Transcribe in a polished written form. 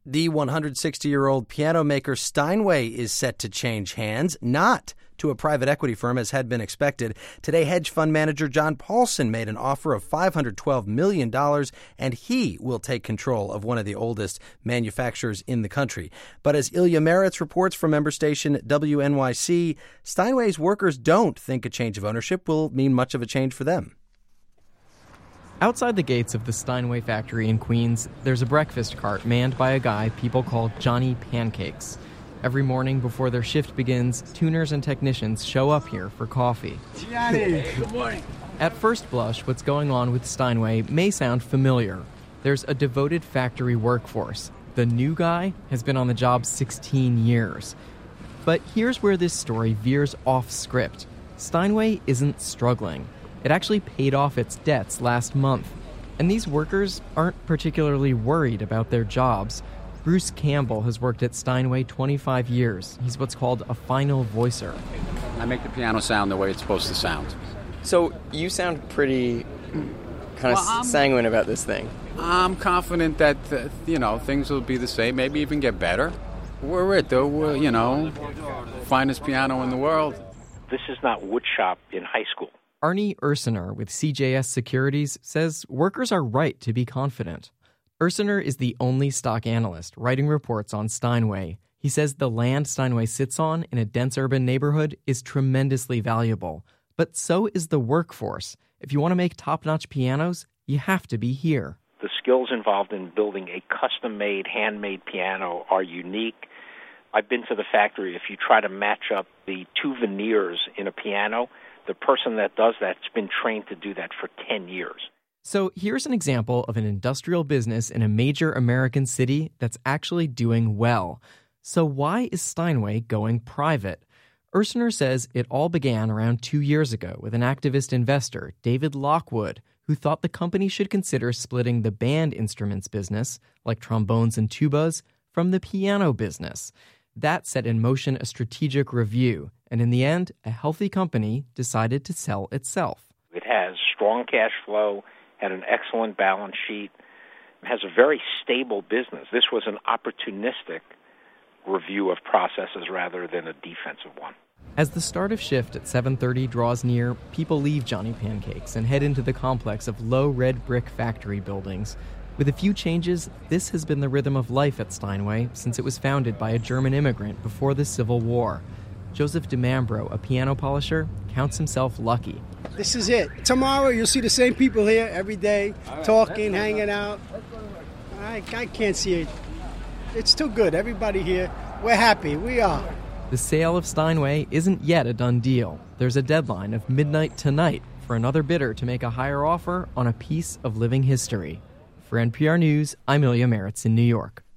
The 160-year-old piano maker Steinway is set to change hands, not to a private equity firm as had been expected. Today, hedge fund manager John Paulson made an offer of $512 million, and he will take control of one of the oldest manufacturers in the country. But as Ilya Meritz reports from member station WNYC, Steinway's workers don't think a change of ownership will mean much of a change for them. Outside the gates of the Steinway factory in Queens, there's a breakfast cart manned by a guy people call Johnny Pancakes. Every morning before their shift begins, tuners and technicians show up here for coffee. Johnny, good morning. At first blush, what's going on with Steinway may sound familiar. There's a devoted factory workforce. The new guy has been on the job 16 years. But here's where this story veers off script. Steinway isn't struggling. It actually paid off its debts last month. And these workers aren't particularly worried about their jobs. Bruce Campbell has worked at Steinway 25 years. He's what's called a final voicer. I make the piano sound the way it's supposed to sound. So you sound pretty kind of sanguine about this thing. I'm confident that, things will be the same, maybe even get better. We're finest piano in the world. This is not woodshop in high school. Arnie Ursiner with CJS Securities says workers are right to be confident. Ursiner is the only stock analyst writing reports on Steinway. He says the land Steinway sits on in a dense urban neighborhood is tremendously valuable. But so is the workforce. If you want to make top-notch pianos, you have to be here. The skills involved in building a custom-made, handmade piano are unique. I've been to the factory. If you try to match up the two veneers in a piano, the person that does that's been trained to do that for 10 years. So here's an example of an industrial business in a major American city that's actually doing well. So why is Steinway going private? Ursiner says it all began around 2 years ago with an activist investor, David Lockwood, who thought the company should consider splitting the band instruments business, like trombones and tubas, from the piano business. That set in motion a strategic review, and in the end, a healthy company decided to sell itself. It has strong cash flow, had an excellent balance sheet, has a very stable business. This was an opportunistic review of processes rather than a defensive one. As the start of shift at 7:30 draws near, people leave Johnny Pancakes and head into the complex of low red brick factory buildings. With a few changes, this has been the rhythm of life at Steinway since it was founded by a German immigrant before the Civil War. Joseph DeMambro, a piano polisher, counts himself lucky. This is it. Tomorrow you'll see the same people here every day, talking, hanging out. I can't see it. It's too good. Everybody here, we're happy. We are. The sale of Steinway isn't yet a done deal. There's a deadline of midnight tonight for another bidder to make a higher offer on a piece of living history. For NPR News, I'm Ilya Meritz in New York.